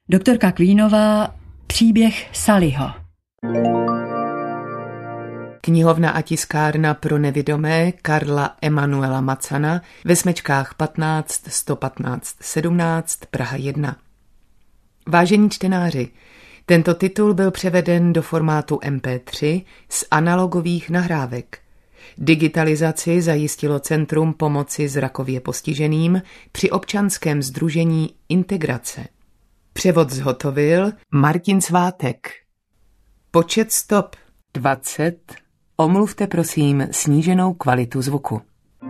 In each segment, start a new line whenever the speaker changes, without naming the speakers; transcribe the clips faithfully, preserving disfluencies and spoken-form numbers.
Doktorka Queenová, příběh Sallyho.
Knihovna a tiskárna pro nevidomé Karla Emanuela Macana ve smečkách patnáct sto patnáct sedmnáct Praha jedna. Vážení čtenáři, tento titul byl převeden do formátu em pé tři z analogových nahrávek. Digitalizaci zajistilo Centrum pomoci zrakově postiženým při občanském sdružení Integrace. Převod zhotovil Martin Svátek. Počet stop dvacet. Omluvte prosím sníženou kvalitu zvuku.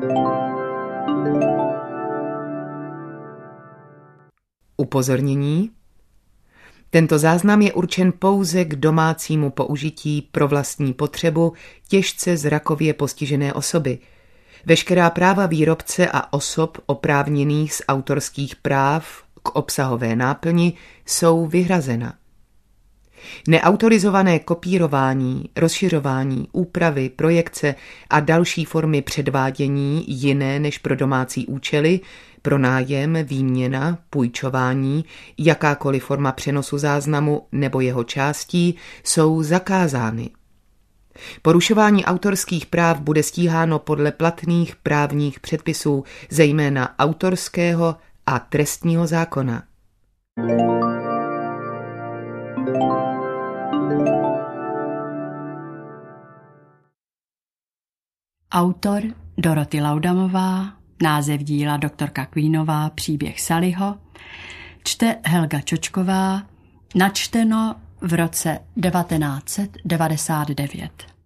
Upozornění. Tento záznam je určen pouze k domácímu použití pro vlastní potřebu těžce zrakově postižené osoby. Veškerá práva výrobce a osob oprávněných z autorských práv k obsahové náplni jsou vyhrazena. Neautorizované kopírování, rozšiřování, úpravy, projekce a další formy předvádění jiné než pro domácí účely, pronájem, výměna, půjčování, jakákoliv forma přenosu záznamu nebo jeho částí jsou zakázány. Porušování autorských práv bude stíháno podle platných právních předpisů, zejména autorského a trestního zákona.
Autor Dorothy Laudamová, název díla Doktorka Queenová, příběh Sallyho, čte Helga Čočková, načteno v roce devatenáct set devadesát devět.